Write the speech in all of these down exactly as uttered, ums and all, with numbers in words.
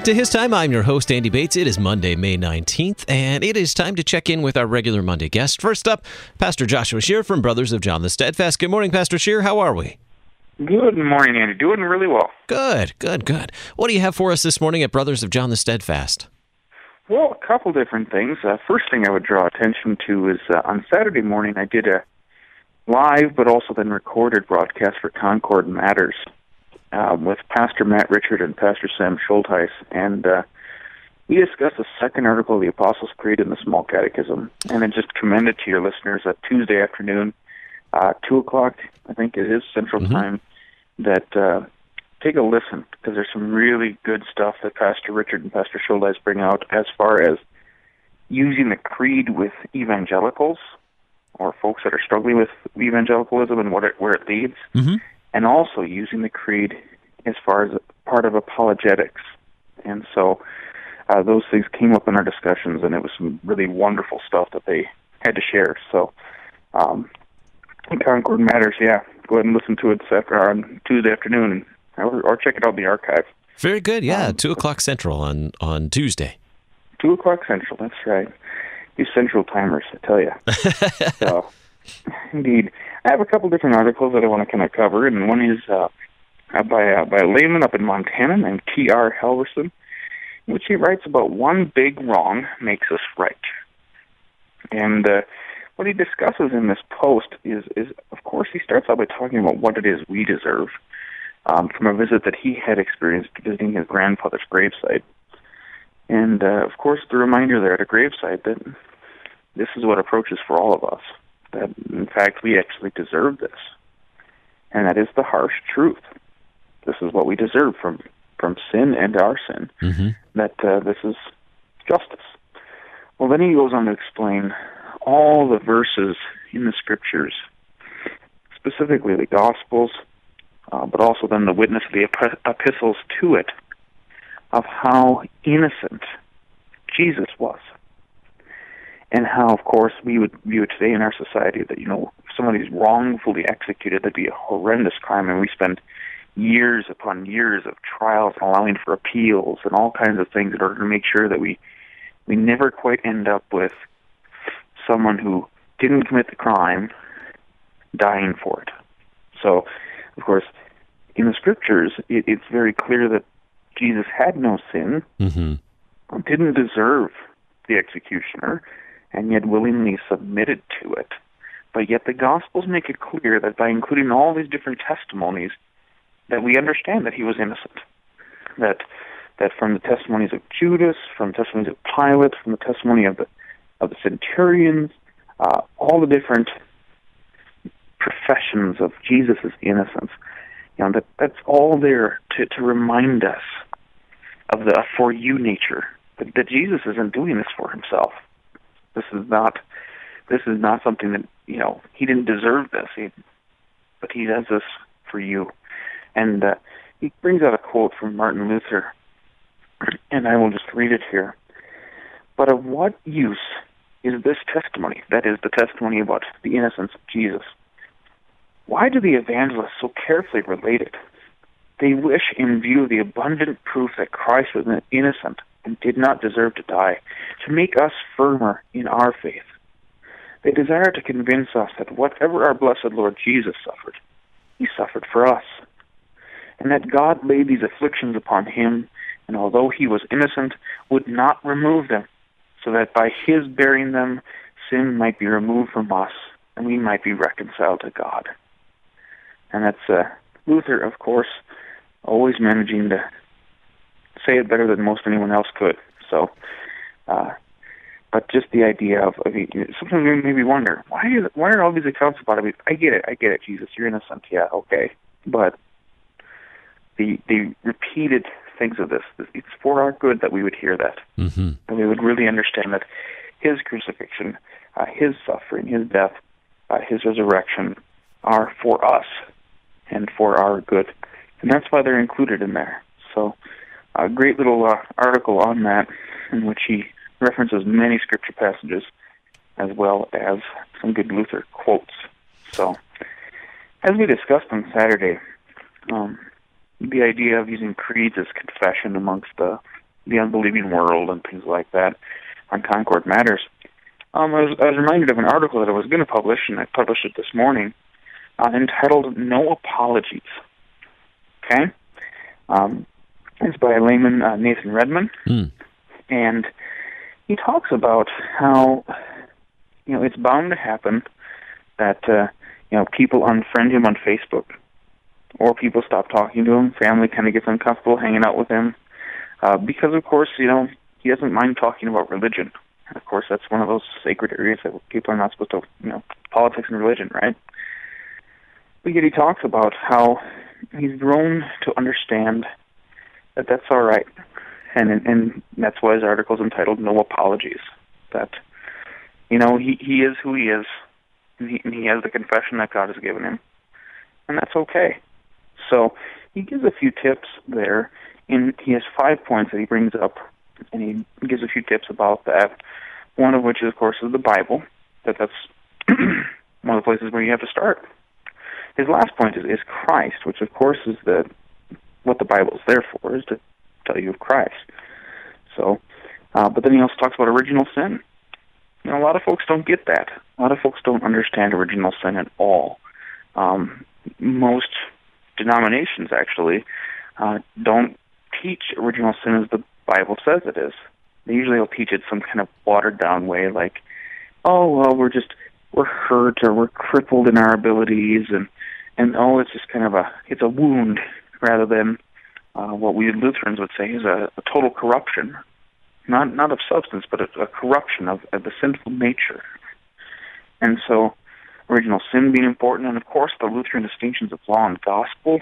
to His Time. I'm your host, Andy Bates. It is Monday, May nineteenth, and it is time to check in with our regular Monday guest. First up, Pastor Joshua Scheer from Brothers of John the Steadfast. Good morning, Pastor Scheer. How are we? Good morning, Andy. Doing really well. Good, good, good. What do you have for us this morning at Brothers of John the Steadfast? Well, a couple different things. Uh, first thing I would draw attention to is uh, on Saturday morning I did a live but also then recorded broadcast for Concord Matters uh, with Pastor Matt Richard and Pastor Sam Schultheis, and uh, we discussed the second article of the Apostles' Creed in the Small Catechism, and then just commend it to your listeners that Tuesday afternoon, uh, two o'clock, I think it is Central mm-hmm. Time, that uh, take a listen, because there's some really good stuff that Pastor Richard and Pastor Schultheis bring out as far as using the creed with evangelicals, or folks that are struggling with evangelicalism and what it, where it leads, mm-hmm. and also using the creed as far as part of apologetics. And so uh, those things came up in our discussions, and it was some really wonderful stuff that they had to share. So um, Concord Matters, yeah, go ahead and listen to it after, on Tuesday afternoon, or, or check it out in the archive. Very good, yeah, um, two o'clock Central on, on Tuesday. two o'clock Central, that's right. You Central timers, I tell you. So, indeed. I have a couple different articles that I want to kind of cover, and one is uh, by, uh, by a layman up in Montana named T R Halverson, in which he writes about one big wrong makes us right. And uh, what he discusses in this post is, is, of course, he starts out by talking about what it is we deserve um, from a visit that he had experienced visiting his grandfather's gravesite. And, uh, of course, the reminder there at a gravesite that this is what approaches for all of us, that, in fact, we actually deserve this. And that is the harsh truth. This is what we deserve from, from sin and our sin, mm-hmm. that uh, this is justice. Well, then he goes on to explain all the verses in the Scriptures, specifically the Gospels, uh, but also then the witness of the ep- epistles to it, of how innocent Jesus was. And how, of course, we would view it today in our society that, you know, if somebody's wrongfully executed, that'd be a horrendous crime, and we spend years upon years of trials and allowing for appeals and all kinds of things in order to make sure that we, we never quite end up with someone who didn't commit the crime dying for it. So, of course, in the Scriptures, it, it's very clear that Jesus had no sin, mm-hmm. didn't deserve the executioner, and yet willingly submitted to it. But yet the Gospels make it clear that by including all these different testimonies, that we understand that he was innocent. That that from the testimonies of Judas, from testimonies of Pilate, from the testimony of the of the centurions, uh, all the different professions of Jesus' innocence, you know, that that's all there to, to remind us of the for you nature, that, that Jesus isn't doing this for himself. This is not this is not something that, you know, he didn't deserve this, he, but he does this for you. And uh, he brings out a quote from Martin Luther, and I will just read it here. But of what use is this testimony, that is, the testimony about the innocence of Jesus? Why do the evangelists so carefully relate it? They wish, in view of the abundant proof that Christ was innocent and did not deserve to die, to make us firmer in our faith. They desire to convince us that whatever our blessed Lord Jesus suffered, he suffered for us, and that God laid these afflictions upon him, and although he was innocent, would not remove them, so that by his bearing them, sin might be removed from us, and we might be reconciled to God. And that's uh, Luther, of course, always managing to say it better than most anyone else could. So, uh, but just the idea of, of sometimes we maybe wonder, why are, why are all these accounts about it? I get it, I get it, Jesus, you're innocent, yeah, okay. But the the repeated things of this, it's for our good that we would hear that. Mm-hmm. And we would really understand that his crucifixion, uh, his suffering, his death, uh, his resurrection are for us and for our good. And that's why they're included in there. So a great little uh, article on that, in which he references many scripture passages as well as some good Luther quotes. So as we discussed on Saturday, um, the idea of using creeds as confession amongst the the unbelieving world and things like that on Concord Matters. Um, I was, I was reminded of an article that I was going to publish, and I published it this morning, uh, entitled "No Apologies." Okay, um, it's by a layman, uh, Nathan Redman, mm. and he talks about how, you know, it's bound to happen that uh, you know, people unfriend him on Facebook, or people stop talking to him. Family kind of gets uncomfortable hanging out with him uh, because, of course, you know, he doesn't mind talking about religion. And of course, that's one of those sacred areas that people are not supposed to, you know, politics and religion, right? But yet he talks about how he's grown to understand that that's all right. And and that's why his article is entitled "No Apologies." That, you know, he, he is who he is, and he, and he has the confession that God has given him, and that's okay. So he gives a few tips there, and he has five points that he brings up, and he gives a few tips about that. One of which, of course, is the Bible. That that's one of the places where you have to start. His last point is, is Christ, which, of course, is the what the Bible is there for, is to tell you of Christ. So, uh, but then he also talks about original sin. You know, a lot of folks don't get that. A lot of folks don't understand original sin at all. Um, most denominations, actually, uh, don't teach original sin as the Bible says it is. They usually will teach it some kind of watered-down way, like, oh, well, we're just, we're hurt, or we're crippled in our abilities, and, and oh, it's just kind of a, it's a wound, rather than uh, what we Lutherans would say is a, a total corruption. Not not of substance, but a, a corruption of, of the sinful nature. And so, original sin being important, and of course the Lutheran distinctions of law and gospel.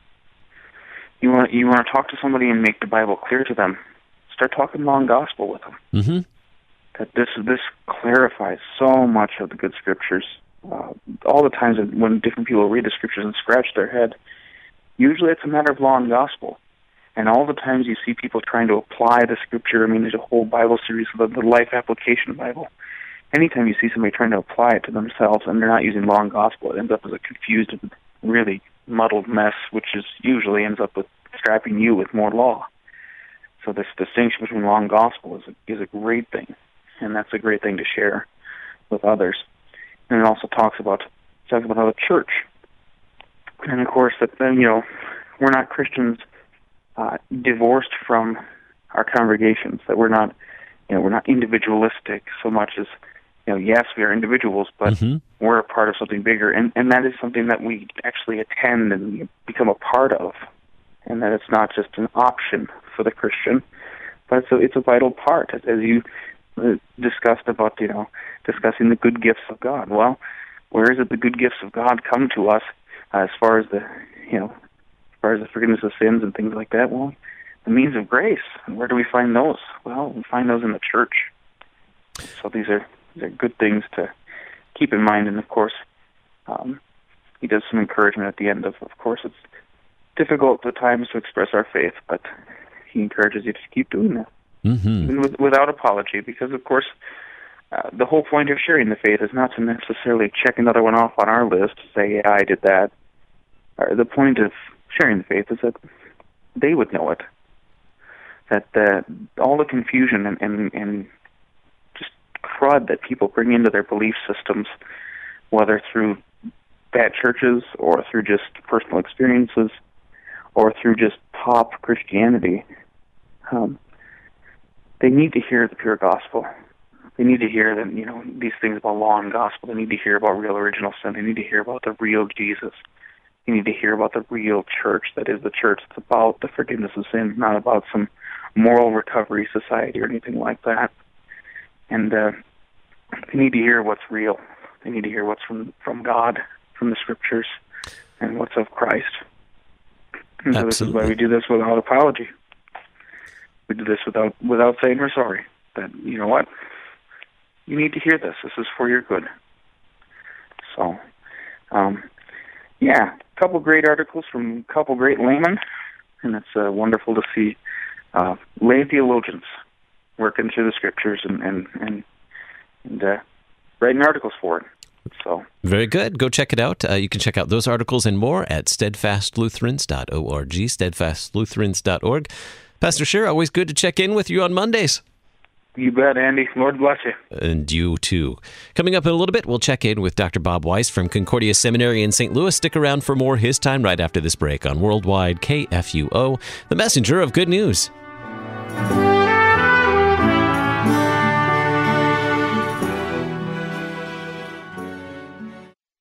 You want you want to talk to somebody and make the Bible clear to them. Start talking law and gospel with them. Mm-hmm. That this this clarifies so much of the good scriptures. Uh, all the times when different people read the scriptures and scratch their head, usually it's a matter of law and gospel. And all the times you see people trying to apply the scripture, I mean, there's a whole Bible series, the, the Life Application Bible. Anytime you see somebody trying to apply it to themselves and they're not using law and gospel, it ends up as a confused and really muddled mess, which is usually ends up with strapping you with more law. So this distinction between law and gospel is a, is a great thing, and that's a great thing to share with others. And it also talks about talks about how the church, and of course that then, you know, we're not Christians Uh, divorced from our congregations, that we're not, you know, we're not individualistic so much as, you know, yes, we are individuals, but mm-hmm. we're a part of something bigger, and, and that is something that we actually attend and become a part of, and that it's not just an option for the Christian, but it's a, it's a vital part, as, as you uh, discussed about, you know, discussing the good gifts of God. Well, where is it the good gifts of God come to us uh, as far as the, you know, as far as the forgiveness of sins and things like that? Well, the means of grace. And where do we find those? Well, we find those in the church. So these are these are good things to keep in mind. And of course, um, he does some encouragement at the end of. Of course, it's difficult at times to express our faith, but he encourages you to keep doing that, mm-hmm. even with, without apology. Because of course, uh, the whole point of sharing the faith is not to necessarily check another one off on our list to say, "Yeah, I did that." Or the point of sharing the faith is that they would know it. That uh, all the confusion and, and, and just crud that people bring into their belief systems, whether through bad churches or through just personal experiences or through just pop Christianity, um, they need to hear the pure gospel. They need to hear that, you know, these things about law and gospel. They need to hear about real original sin. They need to hear about the real Jesus. You need to hear about the real church that is the church. It's about the forgiveness of sin, not about some moral recovery society or anything like that. And uh, they need to hear what's real. They need to hear what's from, from God, from the scriptures, and what's of Christ. And so this is why we do this without apology. We do this without without saying we're sorry. That, you know what? You need to hear this. This is for your good. So, um, yeah, a couple great articles from a couple great laymen, and it's uh, wonderful to see uh, lay theologians working through the scriptures and and and, and uh, writing articles for it. So very good. Go check it out. Uh, you can check out those articles and more at steadfast lutherans dot org, steadfast lutherans dot org. Pastor Scheer, always good to check in with you on Mondays. You bet, Andy. Lord bless you. And you too. Coming up in a little bit, we'll check in with Doctor Bob Weiss from Concordia Seminary in Saint Louis. Stick around for more his time right after this break on Worldwide K F U O, the messenger of good news.